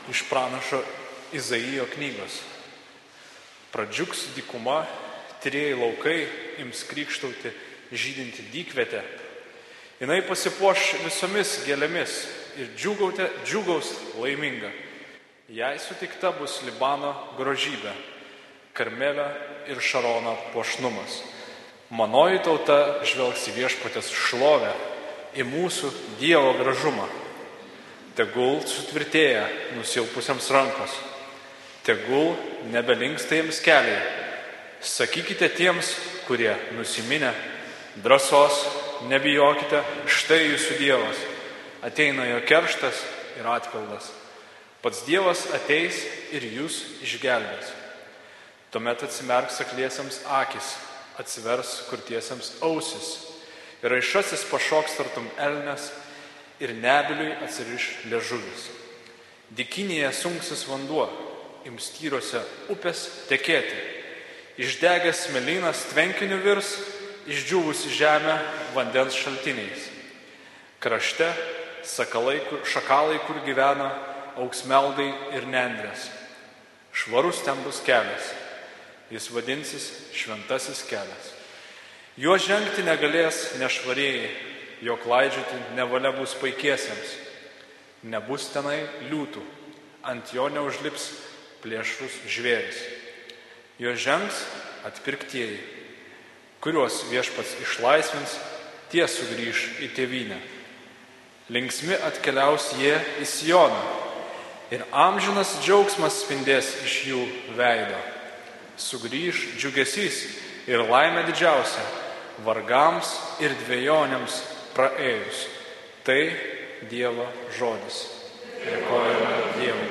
iš pranašo Izaijo knygos. Pradžiugs dykuma, tyrėjai laukai, ims krykštauti žydinti dykvietę. Jinai pasipuoš visomis gėlėmis ir džiūgaus laiminga. Jai sutikta bus Libano grožybė, Karmelio ir Šarono puošnumas. Manoji tauta žvelgs į Viešpaties šlovę, į mūsų Dievo gražumą. Tegul sutvirtėja nusilpusiams rankos, tegul nebelinksta jiems keliai. Sakykite tiems, kurie nusiminę, drąsos, nebijokite, štai jūsų Dievas. Ateina jo kerštas ir atpildas. Pats Dievas ateis ir jūs išgelbės. Tuomet atsimerks akliesiems akis, atsivers kurtiesiems ausis. Ir raišasis pašoks tartum elnias ir nebiliui atsiriš liežuvis. Dykinėje sunksis vanduo, ims tyrose upės tekėti. Išdegęs smėlynas tvenkiniu virs, išdžiūvusi žemė vandens šaltiniais. Krašte šakalai, kur gyvena, augs meldai ir nendrės. Švarus ten bus kelias, jis vadinsis šventasis kelias. Juo žengti negalės nešvarieji, jo klaidžioti nevalia bus paikiesiems. Nebus tenai liūtų, ant jo neužlips plėšrus žvėris. Jo žengs atpirktieji, kuriuos Viešpats išlaisvins, tie sugrįš į tėvynę. Linksmi atkeliaus jie į Sioną ir amžinas džiaugsmas spindės iš jų veido. Sugrįš džiugesys ir laimė didžiausia, vargams ir dvejonėms praėjus. Tai Dievo žodis. Dėkojame Dievui.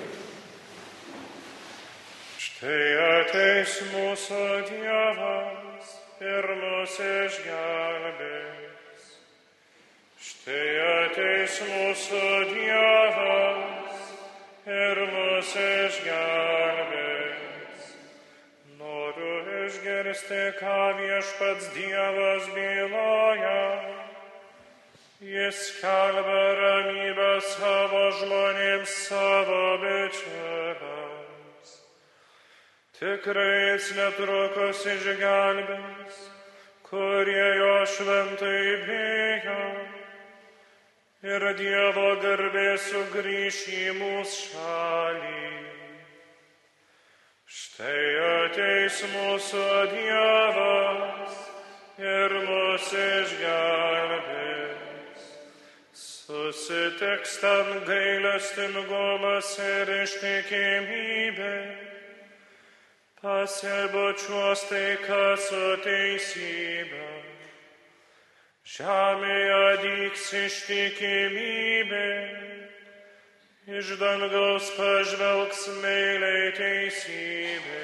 Štai ateis mūsų Dievas ir mus išgelbės. Štai ateis mūsų Dievas ir mus išgelbės. Noriu išgirsti, ką Viešpats Dievas byloja. Jis skelbia ramybę savo žmonėms, savo bičiuliams. Tikrai jis netrukus išgelbės, kurie jo šventai bijo. Ir Dievo garbė sugrįš į mūsų šalį. Štai ateis mūsų Dievas ir mus išgelbės. Susitiks ten gailestingumas ir ištikimybė. Pasibučiuos taika su teisybė. Žemėje dygs ištikimybė. Iš dangaus pažvelgs meiliai teisybė.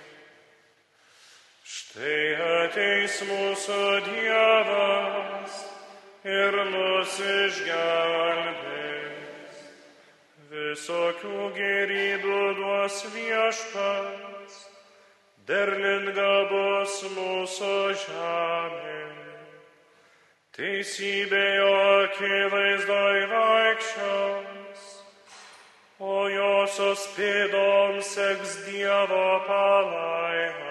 Štai ateis mūsų Dievas ir mus išgelbės. Visokių gėrybių duos Viešpats, derlinga bus mūsų žemė. Teisybė jo akivaizdoj vaikščios, o josios pėdoms seks Dievo palaima.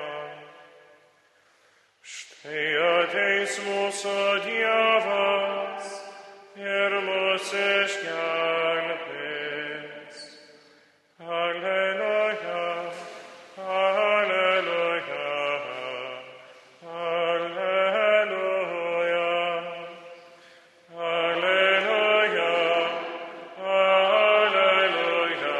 Štai ateis mūsų Dievas ir mus išgelbės. Alleluja, alleluja, alleluja, alleluja, alleluja,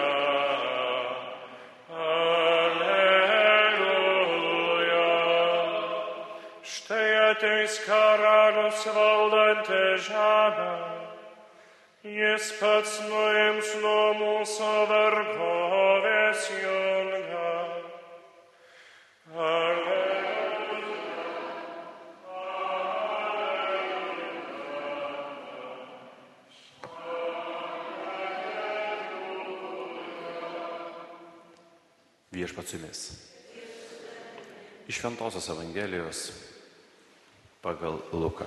alleluja. Štai ateis karalius valdantis žemę. Jis pats nuims nuo mūsų vergovės jungą. Alleluja, alleluja. Viešpats su jumis. Iš Šventosios Evangelijos pagal Luką.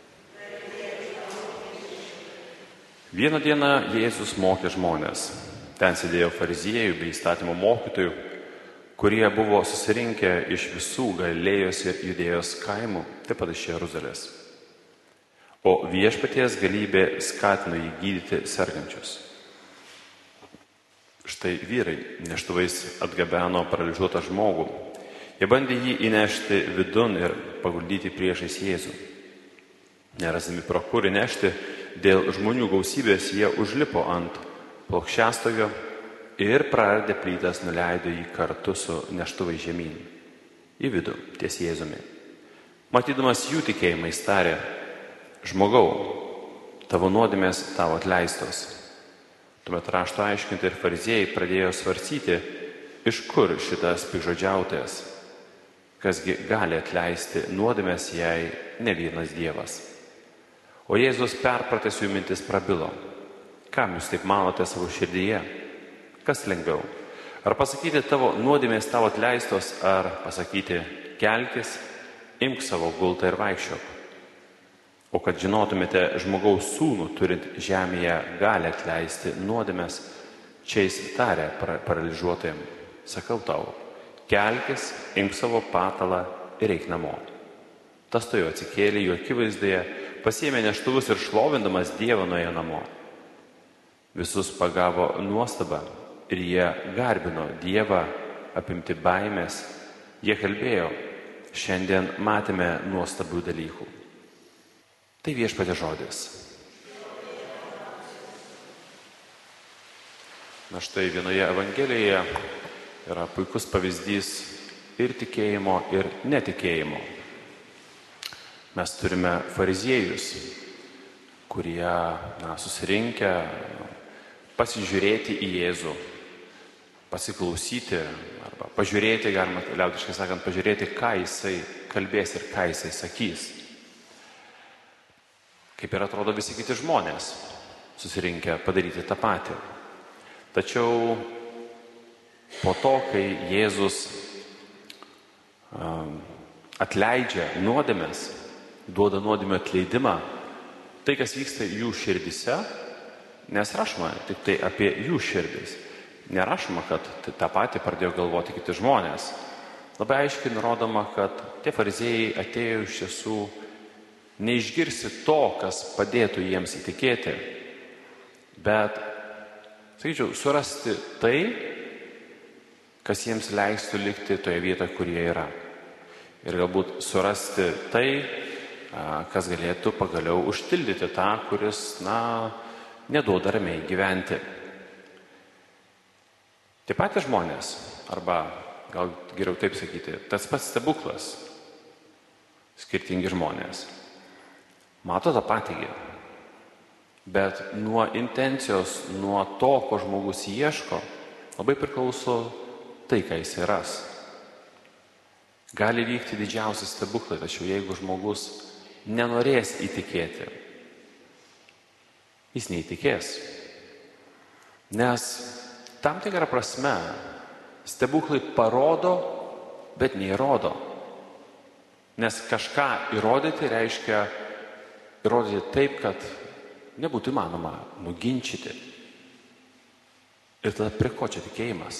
Vieną dieną Jėzus mokė žmonės: Ten sėdėjo fariziejų bei įstatymo mokytojų, kurie buvo susirinkę iš visų Galilėjos ir Judėjos kaimų, taip pat iš Jeruzalės. O viešpaties galybė skatino jį gydyti sergančius. Štai vyrai neštuvais atgabeno paralyžiuotą žmogų. Jie bandė jį įnešti vidun ir paguldyti priešais Jėzų. Nerasdami pro kur įnešti, dėl žmonių gausybės jie užlipo ant plokščiastovio ir praradę plytas nuleido jį kartu su neštuvai žemyn į vidų ties Jėzumi. Matydamas jų tikėjimą jis tarė: žmogau, tavo nuodėmės tavo atleistos. Tuomet rašto aiškintojai ir fariziejai pradėjo svarstyti, iš kur šitas piktžodžiautojas, kasgi gali atleisti nuodėmės, jei ne vienas Dievas. O Jėzus perpratęs jų mintis prabilo: kam jūs taip manote savo širdyje? Kas lengviau? Ar pasakyti tavo nuodėmės tavo atleistos, ar pasakyti kelkis, imk savo gultą ir vaikščiok? O kad žinotumėte žmogaus sūnų turint žemėje gali atleisti nuodėmės, čia jis tarė paralyžiuotajam: sakau tau, kelkis, imk savo patalą ir eik namo. Tas tuojau atsikėlė jų akivaizdoje, pasiėmė neštuvus ir šlovindamas Dievą nuėjo namo. Visus pagavo nuostaba ir jie garbino Dievą, apimti baimės. Jie kalbėjo: šiandien matėme nuostabių dalykų. Tai Viešpaties žodis. Na štai vienoje Evangelijoje yra puikus pavyzdys ir tikėjimo, ir netikėjimo. Mes turime fariziejus, kurie susirinkę pasižiūrėti į Jėzų, pasiklausyti arba pažiūrėti, galima liaudiškai sakant, pažiūrėti, ką jisai kalbės ir ką jisai sakys. Kaip ir atrodo visi kiti žmonės susirinkę padaryti tą patį. Tačiau po to, kai Jėzus atleidžia nuodėmes, duoda nuodėmių atleidimą, tai, kas vyksta jų širdise, nes rašoma tik tai apie jų širdis. Nerašoma, kad tą patį pradėjo galvoti kiti žmonės. Labai aiškiai nurodoma, kad tie fariziejai atėjo iš tiesų neišgirsi to, kas padėtų jiems įtikėti, bet, sakyčiau, surasti tai, kas jiems leistų likti toje vietoje, kur jie yra. Ir galbūt surasti tai, kas galėtų pagaliau užtildyti tą, kuris, neduoda ramiai gyventi. Tie patys žmonės, arba gal geriau taip sakyti, tas pats stebuklas, skirtingi žmonės, mato tą patį, bet nuo intencijos, nuo to, ko žmogus ieško, labai priklauso tai, ką jis ras. Gali vykti didžiausi stebuklai, tačiau jeigu žmogus nenorės įtikėti, jis neįtikės. Nes tam tikrą prasme stebuklai parodo, bet neįrodo. Nes kažką įrodyti reiškia įrodyti taip, kad nebūtų įmanoma nuginčyti. Ir tada prie ko čia tikėjimas?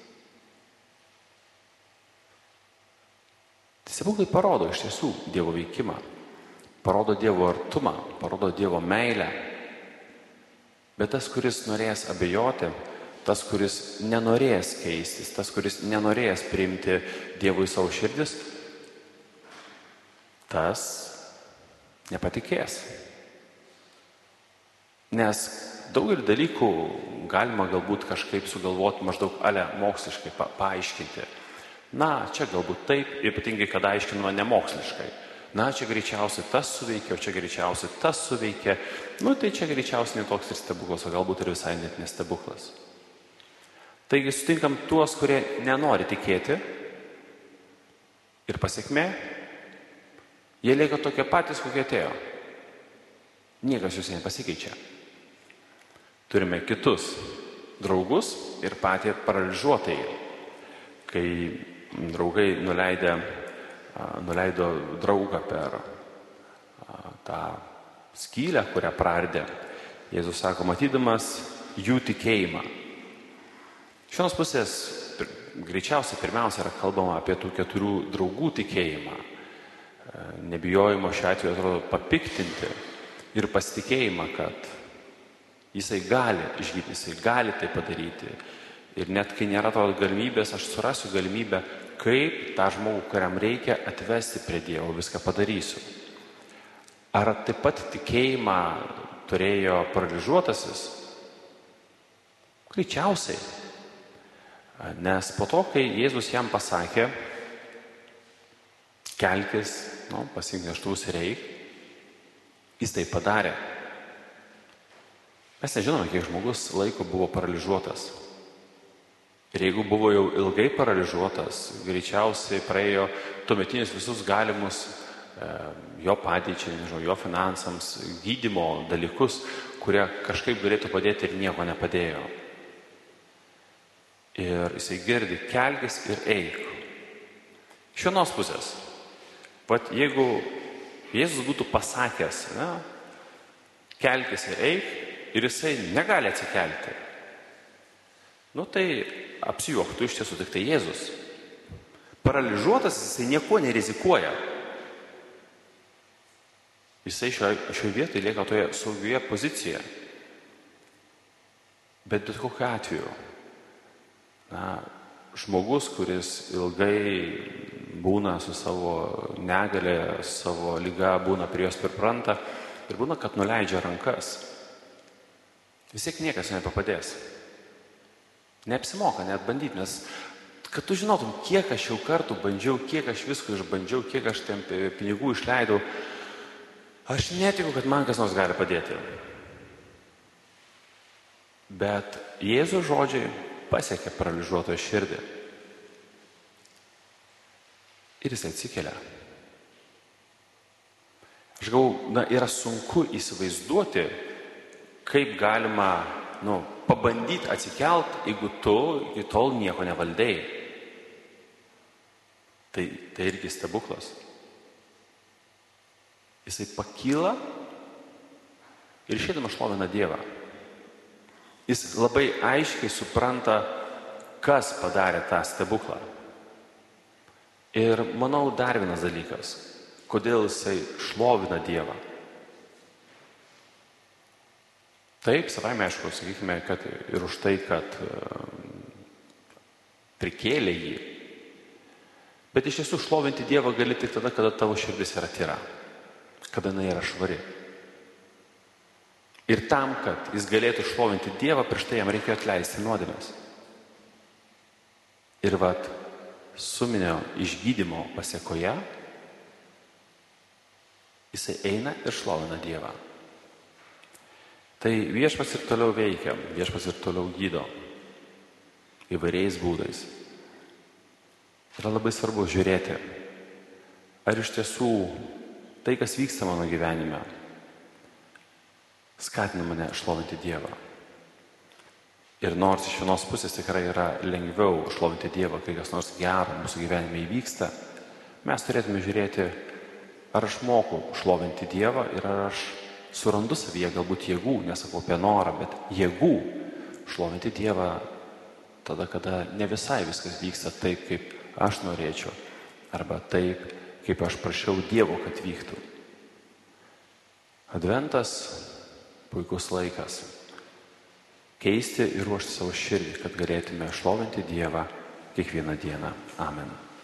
Stebuklai parodo iš tiesų Dievo veikimą, parodo Dievo artumą, parodo Dievo meilę. Bet tas, kuris norės abejoti, tas, kuris nenorės keistis, tas, kuris nenorės priimti Dievui savo širdis, tas nepatikės. Nes daugelį dalykų galima galbūt kažkaip sugalvoti maždaug moksliškai paaiškinti. Čia galbūt taip, ypatingai, kad aiškinama nemoksliškai. Čia greičiausiai tas suveikia, o čia greičiausiai tas suveikia. Tai čia greičiausiai netoks ir stebuklas, o galbūt ir visai net nestebuklas. Taigi sutinkam tuos, kurie nenori tikėti ir pasekmė, jie lieka tokie patys, kokie atėjo. Niekas jūs nepasikeičia. Turime kitus draugus ir patį paralyžiuotai. Kai draugai nuleido draugą per tą skylę, kurią prardė, Jėzus sako, matydamas jų tikėjimą, Iš vienos pusės greičiausiai pirmiausia yra kalbama apie tų 4 draugų tikėjimą. Nebijojimo šiuo atveju atrodo papiktinti ir pasitikėjimą, kad jisai gali išgydyti, jisai gali tai padaryti. Ir net kai nėra to galimybės, aš surasiu galimybę, kaip tą žmogų, kuriam reikia, atvesti prie Dievo, viską padarysiu. Ar taip pat tikėjimą turėjo paralyžiuotasis? Greičiausiai. Nes po to, kai Jėzus jam pasakė, kelkis, pasiimk neštuvus ir eik, jis tai padarė. Mes nežinome, kiek žmogus laiko buvo paralyžiuotas. Ir jeigu buvo jau ilgai paralyžiuotas, greičiausiai praėjo tuometinius visus galimus jo padėčiai, jo finansams, gydymo dalykus, kurie kažkaip galėtų padėti ir nieko nepadėjo. Ir jisai girdi, kelkis ir eik. Iš vienos pusės, jeigu Jėzus būtų pasakęs, kelkis ir eik, ir jisai negali atsikelti, tai apsijuoktų iš tiesų tik tai Jėzus. Paralyžiuotas jisai nieko nerizikuoja. Jisai šioje vietoje lieka toje saugioje pozicijoje. Bet kokiu atveju, žmogus, kuris ilgai būna su savo negalė, savo liga, būna prie jos pripranta ir būna, kad nuleidžia rankas, vis tiek niekas nepapadės. Neapsimoka net bandyti, nes kad tu žinotum, kiek aš jau kartų bandžiau, kiek aš visko išbandžiau, kiek aš ten pinigų išleidau, aš netikiu, kad man kas nors gali padėti. Bet Jėzaus žodžiai pasiekė paralyžiuotojo širdį. Ir jis atsikelia. Aš galvoju, yra sunku įsivaizduoti, kaip galima, pabandyti atsikelt, jeigu tu iki tol nieko nevaldėjai. Tai irgi stebuklas. Jisai pakyla ir išeidamas šlovina Dievą. Jis labai aiškiai supranta, kas padarė tą stebuklą. Ir manau dar vienas dalykas, kodėl jisai šlovina Dievą. Taip, savaime aišku, sakykime, kad ir už tai, kad prikėlė jį. Bet iš tiesų šlovinti Dievą gali tik tada, kada tavo širdis yra tyra, kada jinai yra švari. Ir tam, kad jis galėtų šlovinti Dievą, prieš tai jam reikėjo atleisti nuodėmes. Ir suminio išgydymo pasiekoje jisai eina ir šlovina Dievą. Tai viešpats ir toliau veikia, viešpats ir toliau gydo įvairiais būdais. Yra labai svarbu žiūrėti, ar iš tiesų tai, kas vyksta mano gyvenime, skatina mane šlovinti Dievą. Ir nors iš vienos pusės tikrai yra lengviau šlovinti Dievą, kai kas nors gero mūsų gyvenime įvyksta, mes turėtume žiūrėti, ar aš moku šlovinti Dievą ir ar aš surandu savyje galbūt jėgų, nesakau apie norą, bet jėgų šlovinti Dievą tada, kada ne visai viskas vyksta taip, kaip aš norėčiau, arba taip, kaip aš prašiau Dievo, kad vyktų. Adventas puikus laikas keisti ir ruošti savo širdį, kad galėtume šlovinti Dievą kiekvieną dieną. Amen.